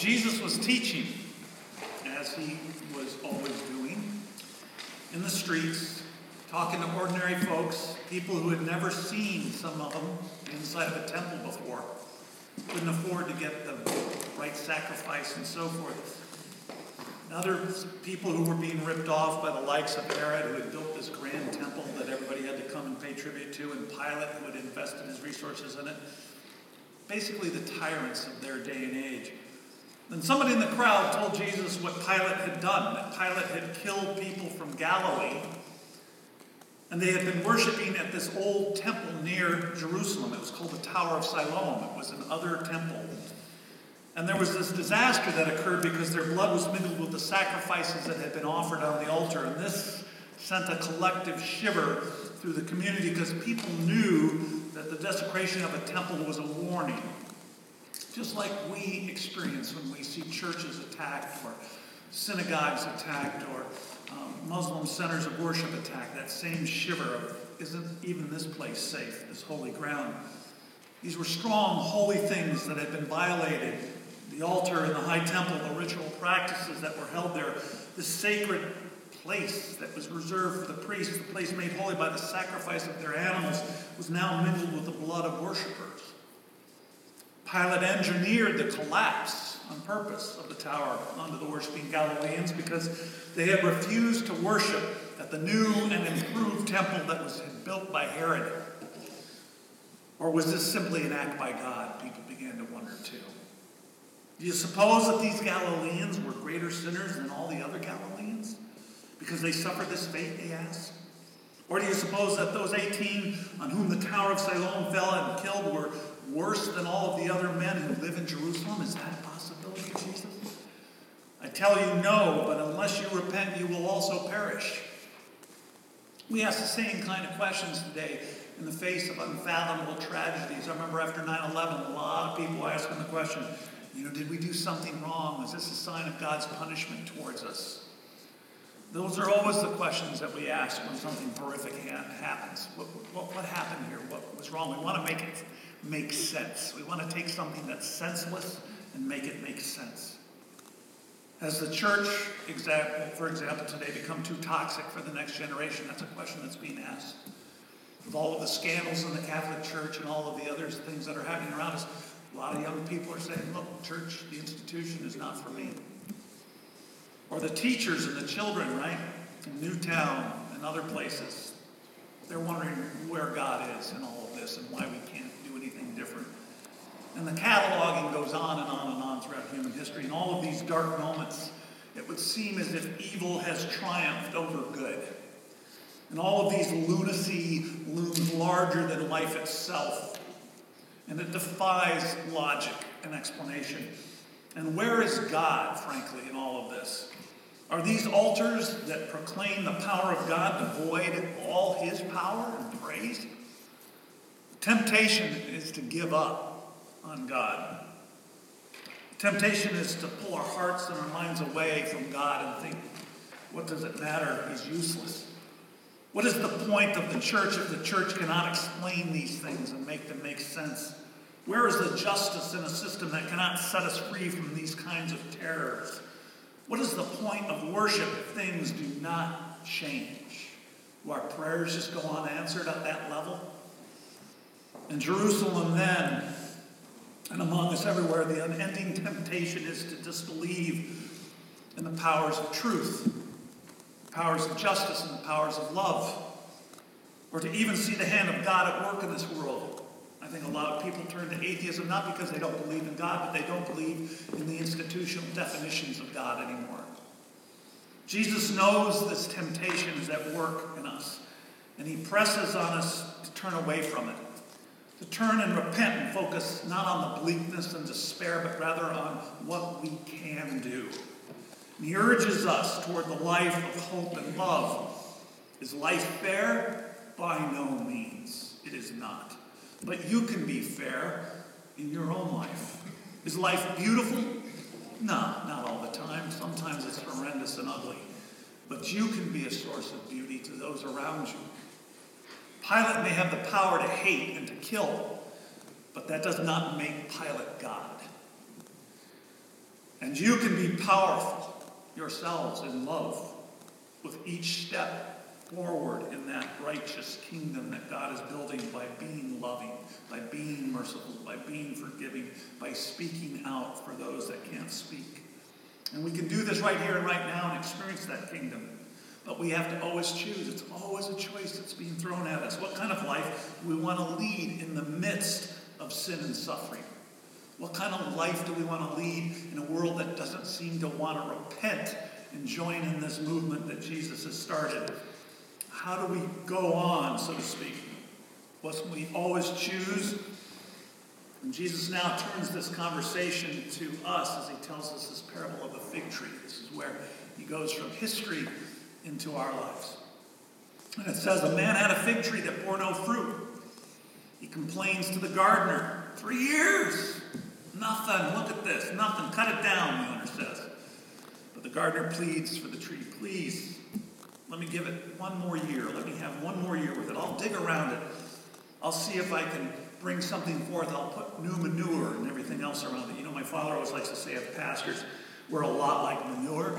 Jesus was teaching, as he was always doing, in the streets, talking to ordinary folks, people who had never seen, some of them, inside of a temple before, couldn't afford to get the right sacrifice and so forth. And other people who were being ripped off by the likes of Herod, who had built this grand temple that everybody had to come and pay tribute to, and Pilate, who had invested his resources in it. Basically the tyrants of their day and age. Then somebody in the crowd told Jesus what Pilate had done, that Pilate had killed people from Galilee, and they had been worshiping at this old temple near Jerusalem. It was called the Tower of Siloam. It was an other temple. And there was this disaster that occurred because their blood was mingled with the sacrifices that had been offered on the altar. And this sent a collective shiver through the community because people knew that the desecration of a temple was a warning. Just like we experience when we see churches attacked or synagogues attacked or Muslim centers of worship attacked, that same shiver of, isn't even this place safe, this holy ground? These were strong, holy things that had been violated. The altar in the high temple, the ritual practices that were held there, the sacred place that was reserved for the priests, the place made holy by the sacrifice of their animals, was now mingled with the blood of worshipers. Pilate engineered the collapse on purpose of the tower onto the worshiping Galileans because they had refused to worship at the new and improved temple that was built by Herod. Or was this simply an act by God? People began to wonder too. Do you suppose that these Galileans were greater sinners than all the other Galileans because they suffered this fate, they asked? Or do you suppose that those 18 on whom the Tower of Siloam fell and killed were worse than all of the other men who live in Jerusalem? Is that a possibility, Jesus? I tell you no, but unless you repent, you will also perish. We ask the same kind of questions today in the face of unfathomable tragedies. I remember after 9/11, a lot of people asking the question, did we do something wrong? Was this a sign of God's punishment towards us? Those are always the questions that we ask when something horrific happens. What happened here? What was wrong? We want to make it make sense. We want to take something that's senseless and make it make sense. Has the church, for example, today become too toxic for the next generation? That's a question that's being asked. With all of the scandals in the Catholic Church and all of the other things that are happening around us, a lot of young people are saying, look, church, the institution is not for me. Or the teachers and the children, right? In Newtown and other places. They're wondering where God is in all of this and why we can't do anything different. And the cataloging goes on and on and on throughout human history. In all of these dark moments, it would seem as if evil has triumphed over good. And all of these lunacy looms larger than life itself. And it defies logic and explanation. And where is God, frankly, in all of this? Are these altars that proclaim the power of God devoid of all his power and praise? Temptation is to give up on God. Temptation is to pull our hearts and our minds away from God and think, what does it matter? He's useless. What is the point of the church if the church cannot explain these things and make them make sense? Where is the justice in a system that cannot set us free from these kinds of terrors? What is the point of worship if things do not change? Do our prayers just go unanswered at that level? In Jerusalem then, and among us everywhere, the unending temptation is to disbelieve in the powers of truth, the powers of justice, and the powers of love, or to even see the hand of God at work in this world. I think a lot of people turn to atheism not because they don't believe in God, but they don't believe in the institutional definitions of God anymore. Jesus knows this temptation is at work in us, and he presses on us to turn away from it, to turn and repent and focus not on the bleakness and despair, but rather on what we can do. And he urges us toward the life of hope and love. Is life fair? By no means. It is not. But you can be fair in your own life. Is life beautiful? No, not all the time. Sometimes it's horrendous and ugly. But you can be a source of beauty to those around you. Pilate may have the power to hate and to kill, but that does not make Pilate God. And you can be powerful yourselves in love with each step forward in that righteous kingdom that God is building by being loving, by being merciful, by being forgiving, by speaking out for those that can't speak. And we can do this right here and right now and experience that kingdom. But we have to always choose. It's always a choice that's being thrown at us. What kind of life we want to lead in the midst of sin and suffering? What kind of life do we want to lead in a world that doesn't seem to want to repent and join in this movement that Jesus has started? How do we go on, so to speak? Must we always choose? And Jesus now turns this conversation to us as he tells us this parable of the fig tree. This is where he goes from history into our lives. And it says, a man had a fig tree that bore no fruit. He complains to the gardener, 3 years. Nothing. Look at this. Nothing. Cut it down, the owner says. But the gardener pleads for the tree. Please, let me give it 1 more year. Let me have 1 more year with it. I'll dig around it. I'll see if I can bring something forth. I'll put new manure and everything else around it. You know, my father always likes to say of pastors, we're a lot like manure.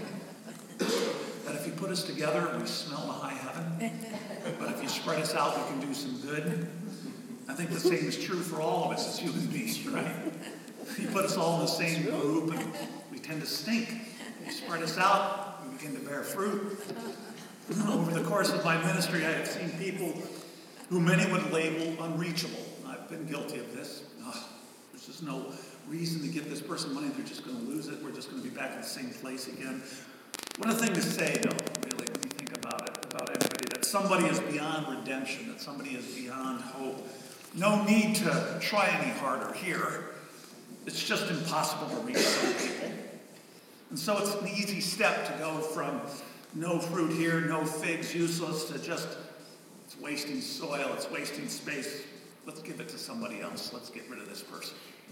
That if you put us together, we smell to high heaven. But if you spread us out, we can do some good. I think the same is true for all of us as human beings, right? You put us all in the same group, and we tend to stink. You spread us out, we begin to bear fruit. Over the course of my ministry, I have seen people who many would label unreachable. I've been guilty of this. There's just no reason to give this person money. They're just going to lose it. We're just going to be back in the same place again. What a thing to say, though, really, when you think about it, about anybody, that somebody is beyond redemption, that somebody is beyond hope. No need to try any harder here. It's just impossible to reach some people. And so it's an easy step to go from no fruit here, no figs, useless, to just, it's wasting soil, it's wasting space. Let's give it to somebody else. Let's get rid of this person.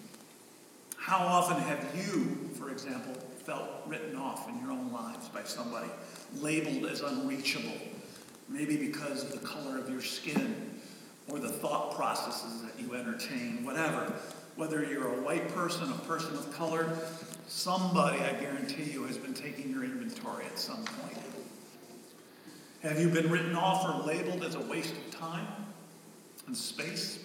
How often have you, for example, felt written off in your own lives by somebody, labeled as unreachable, maybe because of the color of your skin or the thought processes that you entertain, whatever. Whether you're a white person, a person of color, somebody, I guarantee you, has been taking your inventory at some point. Have you been written off or labeled as a waste of time and space?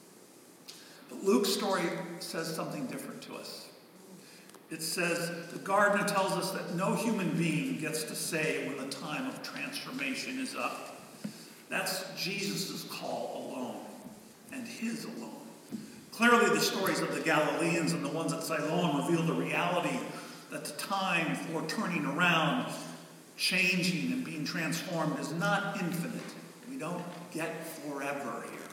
But Luke's story says something different to us. It says, the gardener tells us that no human being gets to say when the time of transformation is up. That's Jesus' call alone, and his alone. Clearly, the stories of the Galileans and the ones at Siloam reveal the reality that the time for turning around, changing, and being transformed is not infinite. We don't get forever here.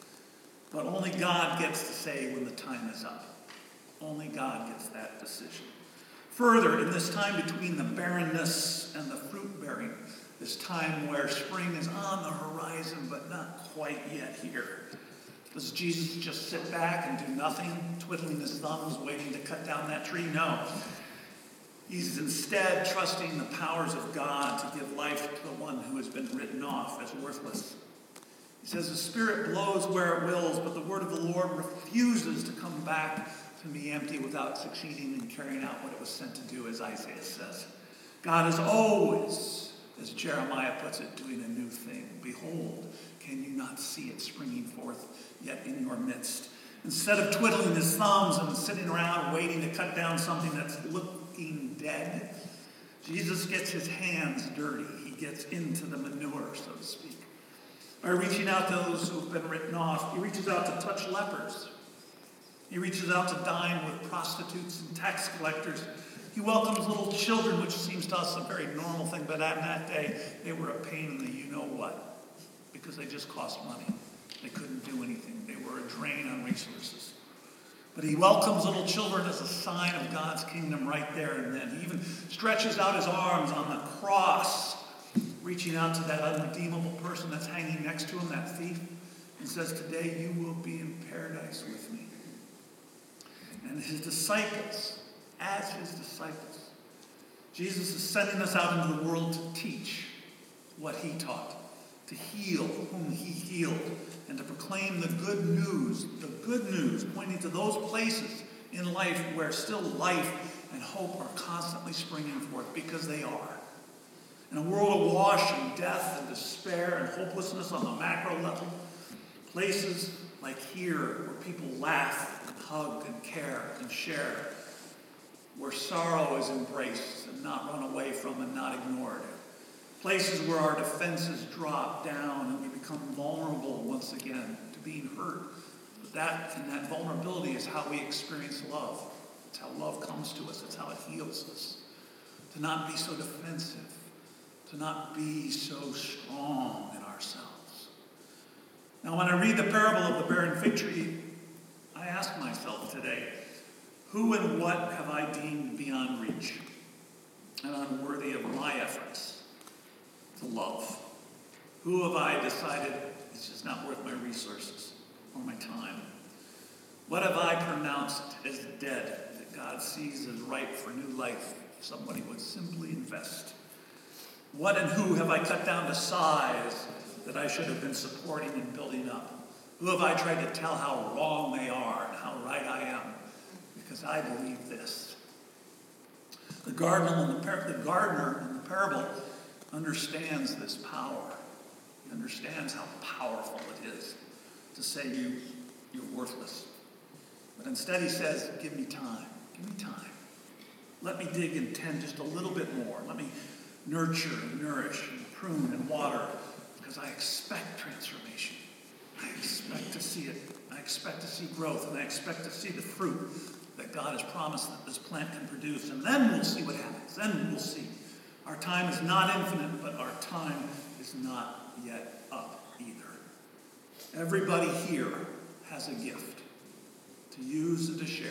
But only God gets to say when the time is up. Only God gets that decision. Further, in this time between the barrenness and the fruit bearing, this time where spring is on the horizon but not quite yet here, does Jesus just sit back and do nothing, twiddling his thumbs, waiting to cut down that tree? No. He's instead trusting the powers of God to give life to the one who has been written off as worthless. He says, the Spirit blows where it wills, but the word of the Lord refuses to come back to me empty without succeeding in carrying out what it was sent to do, as Isaiah says. God is always, as Jeremiah puts it, doing a new thing. Behold, can you not see it springing forth yet in your midst? Instead of twiddling his thumbs and sitting around waiting to cut down something that's looking dead, Jesus gets his hands dirty. He gets into the manure, so to speak. By reaching out to those who have been written off, he reaches out to touch lepers. He reaches out to dine with prostitutes and tax collectors. He welcomes little children, which seems to us a very normal thing, but in that day, they were a pain in the you-know-what, because they just cost money. They couldn't do anything. They were a drain on resources. But he welcomes little children as a sign of God's kingdom right there and then. He even stretches out his arms on the cross, reaching out to that unredeemable person that's hanging next to him, that thief, and says, today you will be in paradise with me. And his disciples, as his disciples, Jesus is sending us out into the world to teach what he taught, to heal whom he healed, and to proclaim the good news pointing to those places in life where still life and hope are constantly springing forth, because they are. In a world awash in death and despair and hopelessness on the macro level, places like here where people laugh and hug and care and share, where sorrow is embraced and not run away from and not ignored, places where our defenses drop down and we become vulnerable once again to being hurt. But that vulnerability is how we experience love. It's how love comes to us. It's how it heals us. To not be so defensive. To not be so strong in ourselves. Now, when I read the parable of the barren fig tree, I ask myself today, who and what have I deemed beyond reach and unworthy of my efforts to love? Who have I decided it's just not worth my resources or my time? What have I pronounced as dead that God sees as ripe for new life if somebody would simply invest? What and who have I cut down to size that I should have been supporting and building up? Who have I tried to tell how wrong they are and how right I am? Because I believe this. The gardener in the parable understands this power. He understands how powerful it is to say you're worthless. But instead he says, give me time. Give me time. Let me dig and tend just a little bit more. Let me nurture and nourish and prune and water, because I expect transformation. I expect to see it. I expect to see growth, and I expect to see the fruit that God has promised that this plant can produce. And then we'll see what happens. Then we'll see. Our time is not infinite, but our time is not yet up either. Everybody here has a gift to use and to share.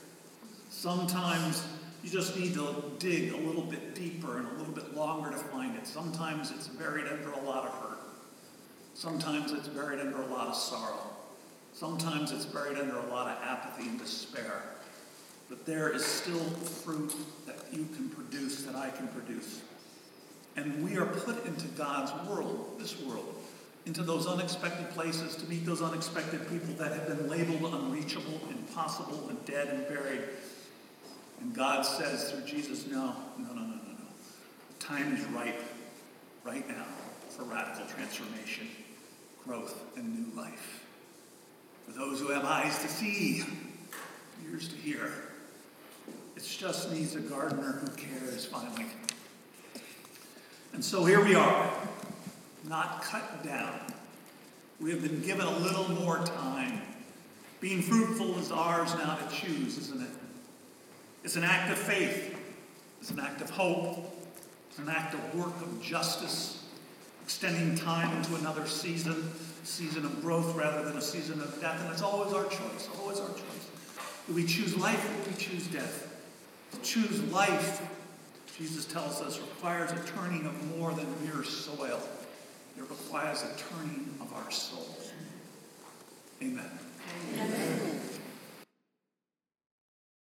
Sometimes you just need to dig a little bit deeper and a little bit longer to find it. Sometimes it's buried under a lot of hurt. Sometimes it's buried under a lot of sorrow. Sometimes it's buried under a lot of apathy and despair. But there is still fruit that you can produce, that I can produce. And we are put into God's world, this world, into those unexpected places to meet those unexpected people that have been labeled unreachable, impossible, and dead and buried. And God says through Jesus, no. The time is ripe right now for radical transformation, growth, and new life. For those who have eyes to see, ears to hear, it just needs a gardener who cares finally. And so here we are, not cut down. We have been given a little more time. Being fruitful is ours now to choose, isn't it? It's an act of faith. It's an act of hope. It's an act of work of justice, extending time into another season of growth rather than a season of death. And it's always our choice, always our choice. Do we choose life or do we choose death? To choose life, Jesus tells us, requires a turning of more than mere soil. It requires a turning of our souls. Amen. Amen.